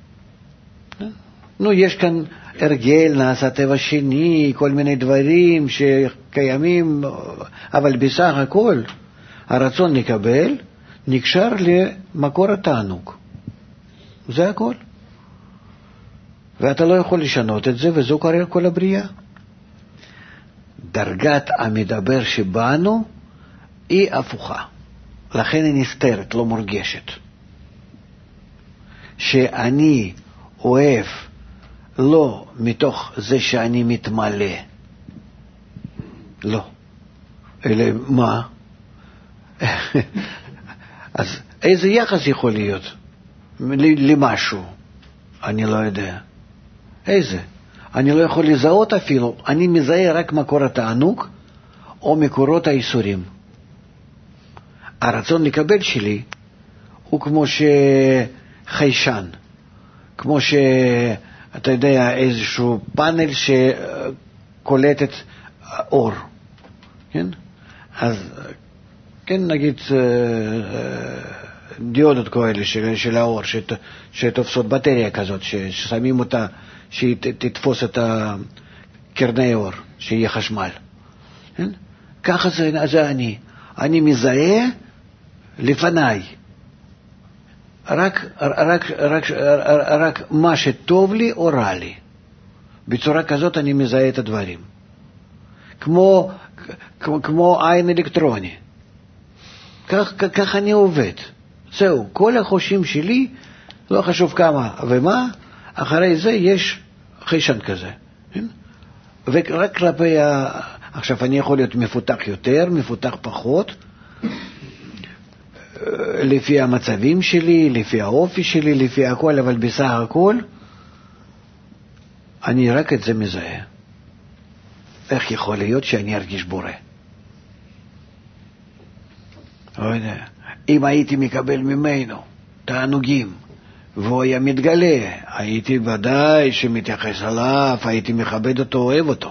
נו, יש כאן הרגל, נעשה טבע שני, כל מיני דברים שקיימים, אבל בסך הכל הרצון לקבל נקשר למקור התענוג. זה הכל. ואתה לא יכול לשנות את זה, וזו קורה כל הבריאה. דרגת המדבר שבאנו היא הפוכה. לכן היא נסתרת, לא מורגשת. שאני אוהב לא מתוך זה שאני מתמלא. לא. אלא מה? אז איזה יחס יכול להיות למשהו? אני לא יודע. איזה? אני לא יכול לזהות אפילו. אני מזהה רק מקור התענוג או מקורות האיסורים. הרצון לקבל שלי הוא כמו שחיישן, כמו שאתה יודע, איזשהו פאנל שקולט את אור. כן? אז כן, נגיד דיודות כאלה של האור שתופסות בטריה כזאת, ששמים אותה שהיא תתפוס את קרני האור, שיהיה חשמל. כן? ככה זה אני מזהה לפניי רק מה שטוב לי או רע לי. בצורה כזאת אני מזהה את הדברים. כמו עין אלקטרוני. כך אני עובד. זהו, כל החושים שלי, לא חשוב כמה ומה, אחרי זה יש חיישן כזה. ורק כלפי עכשיו אני יכול להיות מפותח יותר, מפותח פחות, לפי המצבים שלי, לפי האופי שלי, לפי הכל, אבל בסך הכל אני רק את זה מזהה. איך יכול להיות שאני ארגיש בורא? לא יודע. אם הייתי מקבל ממנו תענוגים והוא היה מתגלה, הייתי ודאי שמתייחס עליו, הייתי מכבד אותו, אוהב אותו.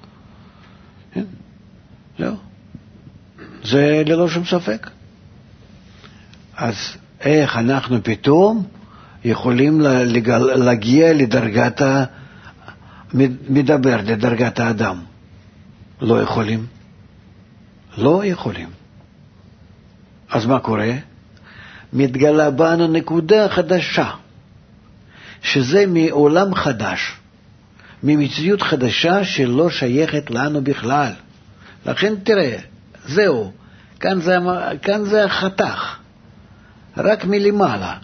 זהו. זה ללא שום ספק. אז איך אנחנו פתאום יכולים להגיע לדרגת מדבר, לדרגת האדם? לא יכולים. לא יכולים. אז מה קורה? מתגלה בנו נקודה חדשה, שזה מעולם חדש, ממציאות חדשה שלא שייכת לנו בכלל. לכן תראה, זהו, כאן זה החתך, רק מלמעלה.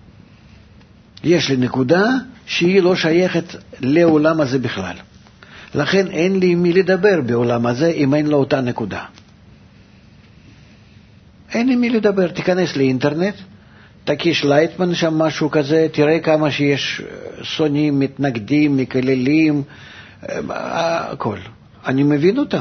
יש לי נקודה שהיא לא שייכת לעולם הזה בכלל. לכן אין לי מי לדבר בעולם הזה אם אין לו אותה נקודה. אין עם מי לדבר. תיכנס לאינטרנט, תקיש לייטמן שם משהו כזה, תראה כמה שיש שונאים, מתנגדים, מקללים, הכל. אני מבין אותם.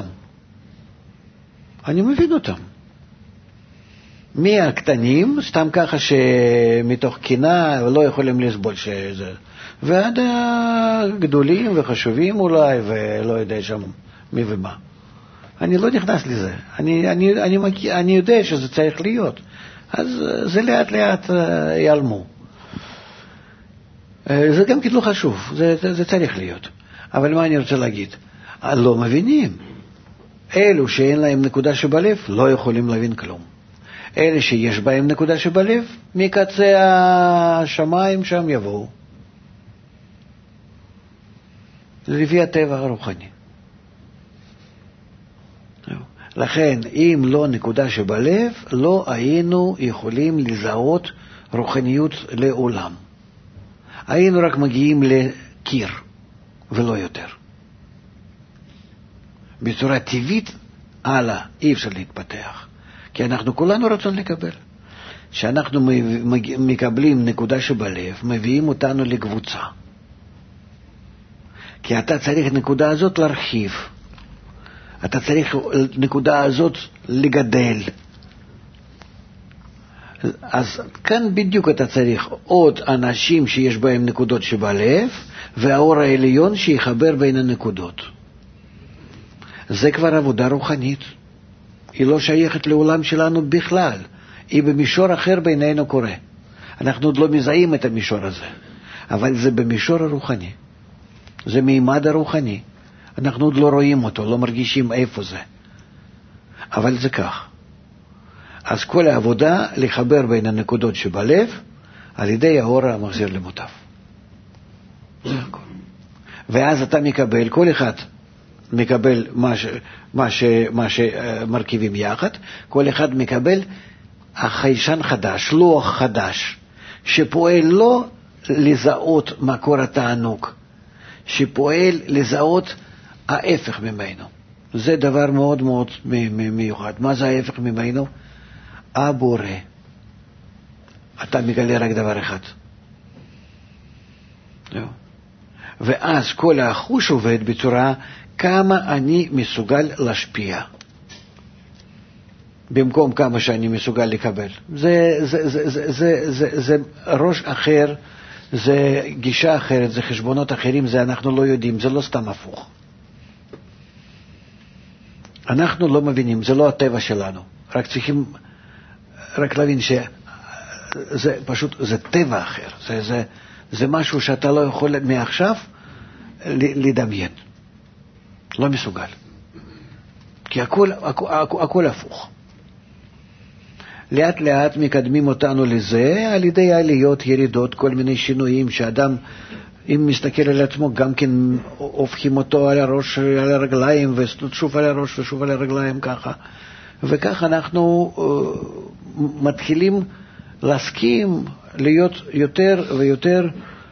מי הקטנים, סתם ככה שמתוך קינה לא יכולים לסבול שזה, ועד הגדולים וחשובים אולי, ולא יודע שם מי ומה. אני לא נכנס לזה. אני יודע שזה צריך להיות. אז זה לאט לאט ייעלמו. זה גם כאילו חשוב, זה צריך להיות. אבל מה אני רוצה להגיד? לא מבינים. אלו שאין להם נקודה שבלב לא יכולים להבין כלום. אלה שיש בהם נקודה שבלב, מקצה השמיים שם יבואו. זה לפי הטבע הרוחני. לכן, אם לא נקודה שבלב, לא היינו יכולים לזהות רוחניות לעולם. היינו רק מגיעים לקיר, ולא יותר. בצורה טבעית, הלאה, אי אפשר להתפתח. כי אנחנו כולנו רצון לקבל. כשאנחנו מקבלים נקודה שבלב, מביאים אותנו לקבוצה. כי אתה צריך נקודה הזאת להרחיב. אתה צריך נקודה הזאת לגדל. אז כאן בדיוק אתה צריך עוד אנשים שיש בהם נקודות שבלב, והאור העליון שיחבר בין הנקודות. זה כבר עבודה רוחנית. היא לא שייכת לעולם שלנו בכלל. היא במישור אחר בינינו קורה. אנחנו עוד לא מזהים את המישור הזה. אבל זה במישור הרוחני. זה מימד הרוחני. אנחנו עוד לא רואים אותו, לא מרגישים איפה זה. אבל זה כך. אז כל העבודה לחבר בין הנקודות שבלב, על ידי האור המחזיר למוטב. זה הכל. ואז אתה מקבל, כל אחד מקבל מה שמרכיבים יחד, כל אחד מקבל החיישן חדש, לוח חדש, שפועל לא לזהות מקור התענוג, שפועל לזהות ההפך ממנו. זה דבר מאוד מאוד מיוחד. מה זה ההפך ממנו? הבורא. אתה מגלה רק דבר אחד. ואז כל החוש עובד בצורה כמה אני מסוגל להשפיע. במקום כמה שאני מסוגל לקבל. זה ראש אחר, זה גישה אחרת, זה חשבונות אחרים, זה אנחנו לא יודעים, זה לא סתם הפוך. אנחנו לא מבינים, זה לא הטבע שלנו. רק צריכים להבין שזה פשוט, זה טבע אחר. זה משהו שאתה לא יכול מעכשיו לדמיין. לא מסוגל. כי הכל הפוך. לאט לאט מקדמים אותנו לזה, על ידי העליות, ירידות, כל מיני שינויים שאדם, אם מסתכל על עצמו, גם כן הופכים אותו על הראש, על הרגליים, ושוב על הראש ושוב על הרגליים ככה. וככה אנחנו מתחילים להסכים להיות יותר ויותר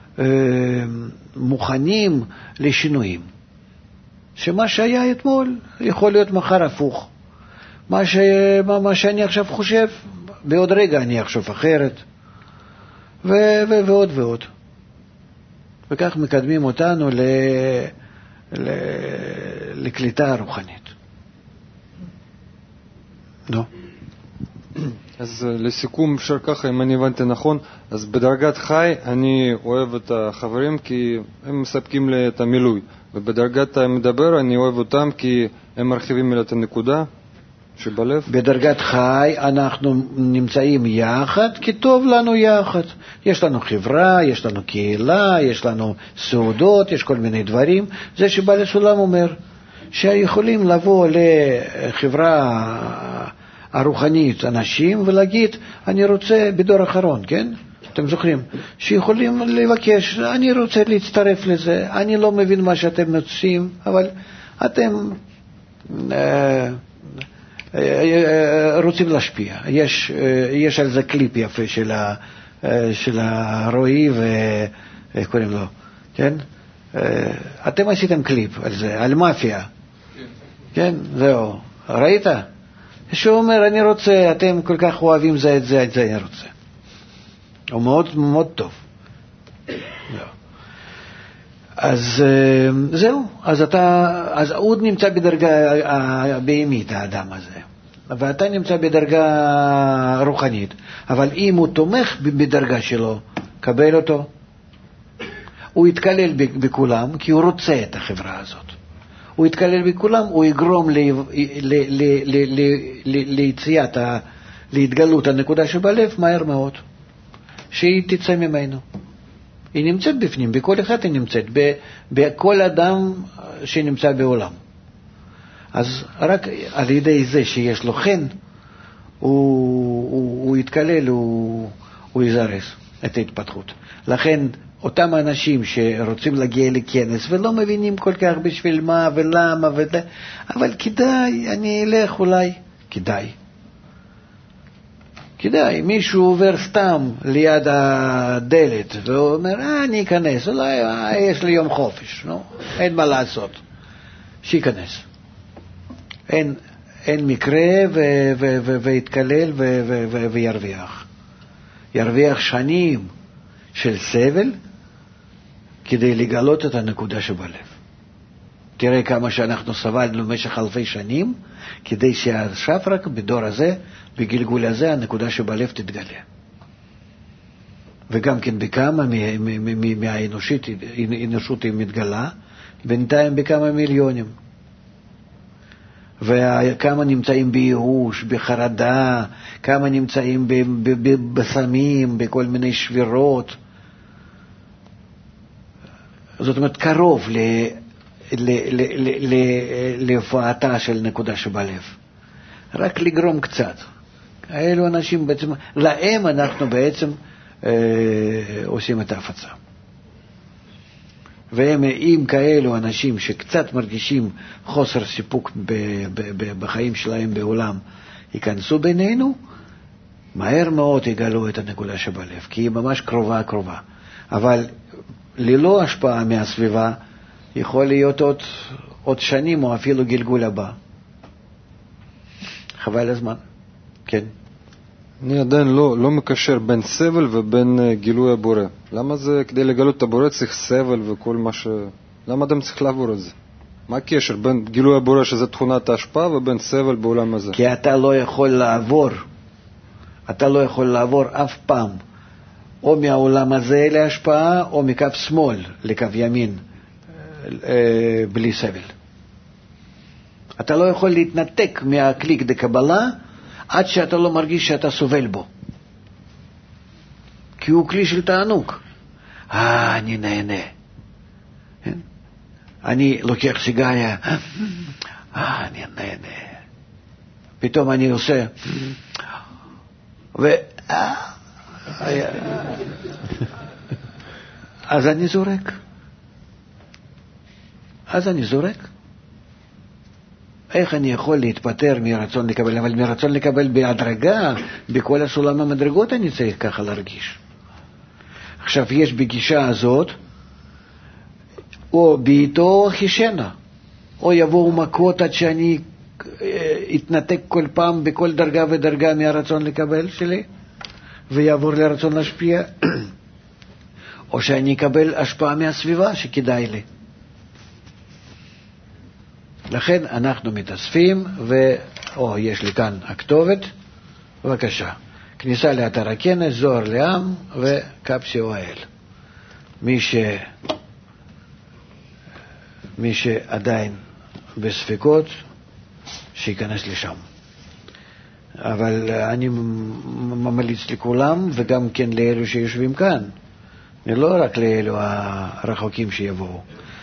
מוכנים לשינויים. שמה שהיה אתמול יכול להיות מחר הפוך. מה שאני עכשיו חושב, בעוד רגע אני אחשוב אחרת, ועוד ועוד. וכך מקדמים אותנו לקליטה הרוחנית. נו. אז לסיכום אפשר ככה, אם אני הבנתי נכון, אז בדרגת חי אני אוהב את החברים כי הם מספקים לי את המילוי, ובדרגת המדבר אני אוהב אותם כי הם מרחיבים לי את הנקודה שבלב. בדרגת חי אנחנו נמצאים יחד כי טוב לנו יחד. יש לנו חברה, יש לנו קהילה, יש לנו סעודות, יש כל מיני דברים. זה שבעל הסולם אומר שיכולים לבוא לחברה הרוחנית אנשים ולהגיד אני רוצה בדור האחרון, כן? אתם זוכרים? שיכולים לבקש, אני רוצה להצטרף לזה, אני לא מבין מה שאתם עושים, אבל אתם רוצים להשפיע. יש על זה קליפ יפה של הרועי וקוראים לו, כן? אתם עשיתם קליפ על זה, על מאפיה. כן, זהו. ראית? שהוא אומר, אני רוצה, אתם כל כך אוהבים זה את זה, את זה אני רוצה. הוא מאוד מאוד טוב. אז זהו, אז הוא נמצא בדרגה בהמית, האדם הזה. ואתה נמצא בדרגה רוחנית. אבל אם הוא תומך בדרגה שלו, קבל אותו. הוא יתקלל בכולם, כי הוא רוצה את החברה הזאת. הוא יתקלל בכולם, הוא יגרום ליציאת, להתגלות הנקודה שבלב מהר מאוד, שהיא תצא ממנו. היא נמצאת בפנים, בכל אחד היא נמצאת, בכל אדם שנמצא בעולם. אז רק על ידי זה שיש לו חן, הוא יתקלל, הוא יזרז את ההתפתחות. לכן אותם אנשים שרוצים להגיע לכנס ולא מבינים כל כך בשביל מה ולמה אבל כדאי, אני אלך אולי, כדאי, מישהו עובר סתם ליד הדלת והוא אומר, אני אכנס, אולי יש לי יום חופש, אין מה לעשות, שיכנס. אין מקרה ויתקלל וירוויח. ירוויח שנים של סבל כדי לגלות את הנקודה שבלב. תראה כמה שאנחנו סבלנו במשך אלפי שנים, כדי שעכשיו רק בדור הזה, בגלגול הזה, הנקודה שבלב תתגלה. וגם כן בכמה מהאנושות היא מתגלה, בינתיים בכמה מיליונים. וכמה נמצאים בייאוש, בחרדה, כמה נמצאים בסמים, בכל מיני שבירות. זאת אומרת, קרוב להופעתה של נקודה שבלב. רק לגרום קצת. האלו אנשים בעצם, להם אנחנו בעצם עושים את ההפצה. והם, אם כאלו אנשים שקצת מרגישים חוסר סיפוק בחיים שלהם בעולם, ייכנסו בינינו, מהר מאוד יגלו את הנקודה שבלב, כי היא ממש קרובה. אבל ללא השפעה מהסביבה, יכול להיות עוד שנים או אפילו גלגול הבא. חבל הזמן. כן. אני עדיין לא מקשר בין סבל ובין גילוי הבורא. למה זה, כדי לגלות את הבורא צריך סבל וכל מה למה אדם צריך לעבור את זה? מה הקשר בין גילוי הבורא שזה תכונת ההשפעה ובין סבל בעולם הזה? כי אתה לא יכול לעבור אף פעם או מהעולם הזה להשפעה או מקו שמאל לקו ימין בלי סבל. אתה לא יכול להתנתק מהקליק דקבלה עד שאתה לא מרגיש שאתה סובל בו. כי הוא כלי של תענוג. אני נהנה. אני לוקח סיגריה, אני נהנה. פתאום אני עושה, אז אני זורק. איך אני יכול להתפטר מרצון לקבל? אבל מרצון לקבל בהדרגה, בכל הסולם המדרגות אני צריך ככה להרגיש. עכשיו יש בגישה הזאת, או בעיתו או חישנה, או יבואו מכות עד שאני אתנתק כל פעם בכל דרגה ודרגה מהרצון לקבל שלי, ויעבור לרצון להשפיע, או שאני אקבל השפעה מהסביבה שכדאי לי. לכן אנחנו מתאספים, יש לי כאן הכתובת, בבקשה. כניסה לאתר הכנס, זוהר לעם וקפסי אוהל. מי שעדיין בספקות, שיכנס לשם. אבל אני ממליץ לכולם, וגם כן לאלו שיושבים כאן, לא רק לאלו הרחוקים שיבואו,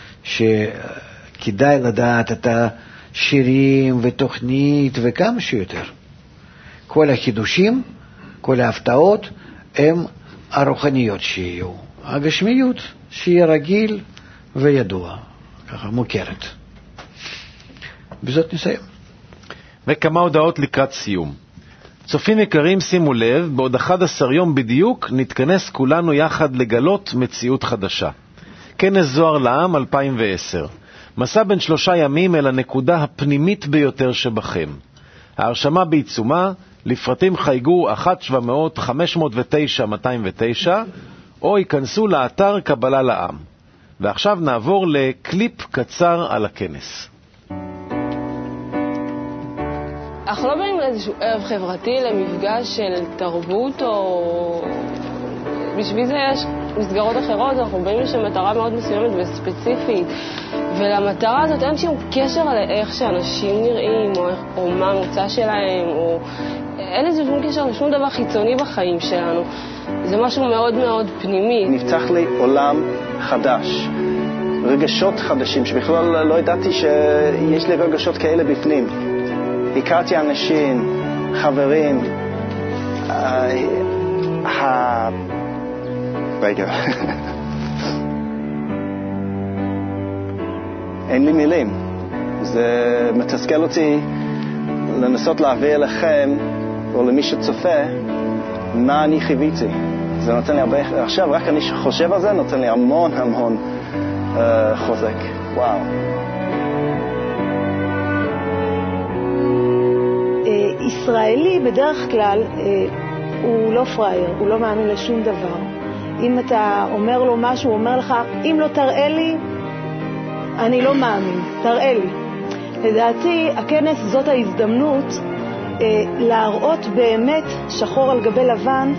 כדאי לדעת את השירים ותוכנית וכמה שיותר. כל החידושים, כל ההפתעות, הם הרוחניות שיהיו. הגשמיות שיהיה רגיל וידוע, ככה מוכרת. בזאת נסיים. וכמה הודעות לקראת סיום. צופים יקרים, שימו לב, בעוד 11 יום בדיוק נתכנס כולנו יחד לגלות מציאות חדשה. כנס זוהר לעם 2010. מסע בין 3 ימים אל הנקודה הפנימית ביותר שבכם. ההרשמה בעיצומה, לפרטים חייגו 1-700-509-209 או ייכנסו לאתר קבלה לעם. ועכשיו נעבור לקליפ קצר על הכנס. אנחנו לא באים לאיזשהו ערב חברתי, למפגש של תרבות או... בשביל זה יש מסגרות אחרות, אנחנו באים לשם מטרה מאוד מסוימת וספציפית, ולמטרה הזאת אין שום קשר לאיך שאנשים נראים, או מה המוצא שלהם, או... אין לזה שום קשר לשום דבר חיצוני בחיים שלנו. זה משהו מאוד מאוד פנימי. נפתח לי עולם חדש, רגשות חדשים, שבכלל לא ידעתי שיש לי רגשות כאלה בפנים. הכרתי אנשים, חברים, רגע. אין לי מילים. זה מתסכל אותי לנסות להעביר לכם, או למי שצופה, מה אני חוויתי. זה נותן לי הרבה... עכשיו, רק אני חושב על זה, נותן לי המון המון חוזק. וואו. ישראלי בדרך כלל הוא לא פראייר, הוא לא מאמין לשום דבר. אם אתה אומר לו משהו, הוא אומר לך, אם לא תראה לי, אני לא מאמין, תראה לי. לדעתי, הכנס זאת ההזדמנות להראות באמת שחור על גבי לבן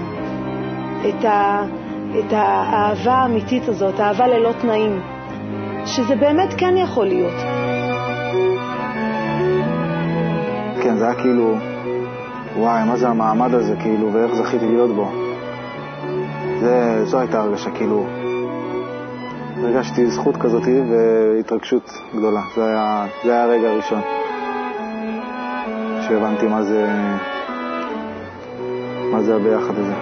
את האהבה האמיתית הזאת, האהבה ללא תנאים, שזה באמת כן יכול להיות. כן, זה היה כאילו, וואי, מה זה המעמד הזה, כאילו, ואיך זכיתי להיות בו. זו הייתה הרגשה, כאילו, הרגשתי זכות כזאת והתרגשות גדולה. זה היה הרגע הראשון שהבנתי מה זה הביחד הזה.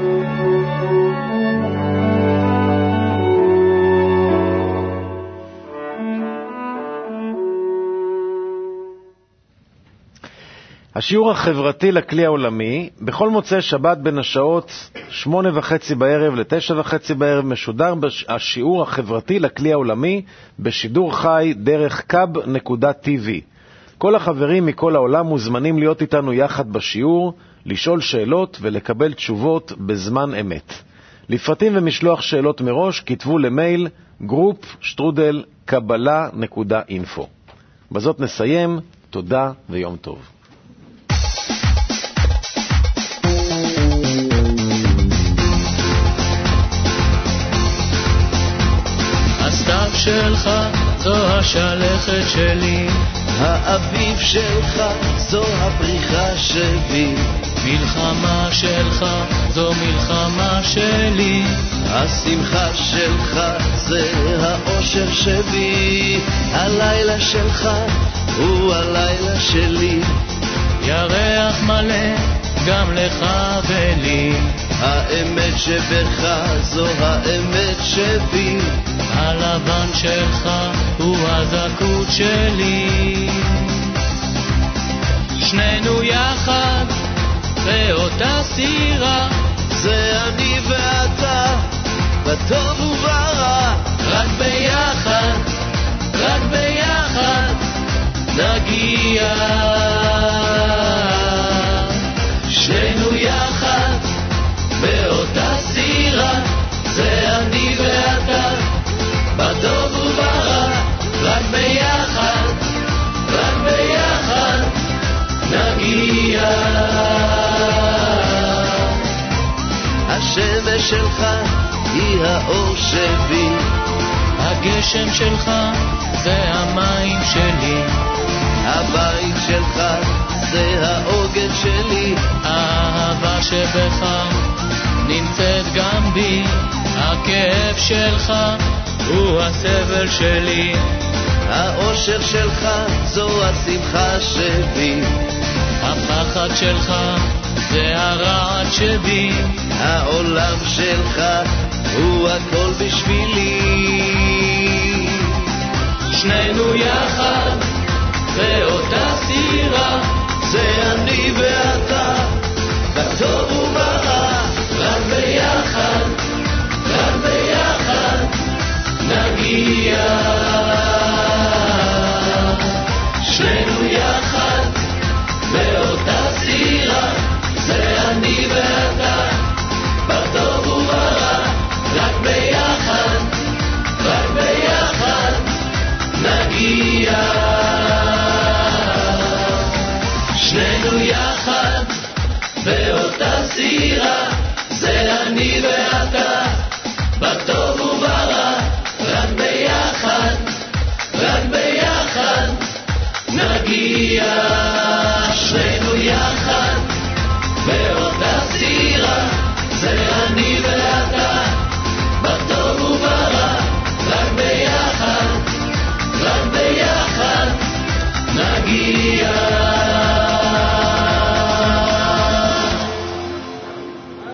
השיעור החברתי לכלי העולמי, בכל מוצאי שבת בין השעות 8:30 בערב ל9:30 בערב משודר השיעור החברתי לכלי העולמי בשידור חי דרך kab.tv. כל החברים מכל העולם מוזמנים להיות איתנו יחד בשיעור, לשאול שאלות ולקבל תשובות בזמן אמת. לפרטים ומשלוח שאלות מראש כתבו למייל group@kabala.info. בזאת נסיים, תודה ויום טוב. הסתיו שלך זו השלכת שלי, האביב שלך זו הפריחה שבי, מלחמה שלך זו מלחמה שלי, השמחה שלך זה האושר שבי, הלילה שלך הוא הלילה שלי, ירח מלא גם לך ולי, האמת שבך זו האמת שבי, הלבן שלך הוא הזכות שלי, שנינו יחד באותה סירה, זה אני ואתה בטוב וברע, רק ביחד נגיע, שנינו יחד באותה סירה, זה אני ואתה בטוב וברע, רק ביחד נגיע. השמש שלך היא האור שבי, הגשם שלך זה המים שלי, הבית שלך זה העוגן שלי, האהבה שבך נמצאת גם בי, הכאב שלך הוא הסבל שלי, האושר שלך זו השמחה שבי, הפחד שלך זה הרעד שבי, העולם שלך הוא הכל בשבילי, שנינו יחד באותה סירה, זה אני ואתה בטוב וברע, רק ביחד נגיע, שנינו יחד באותה אנו יחד באותה סירה.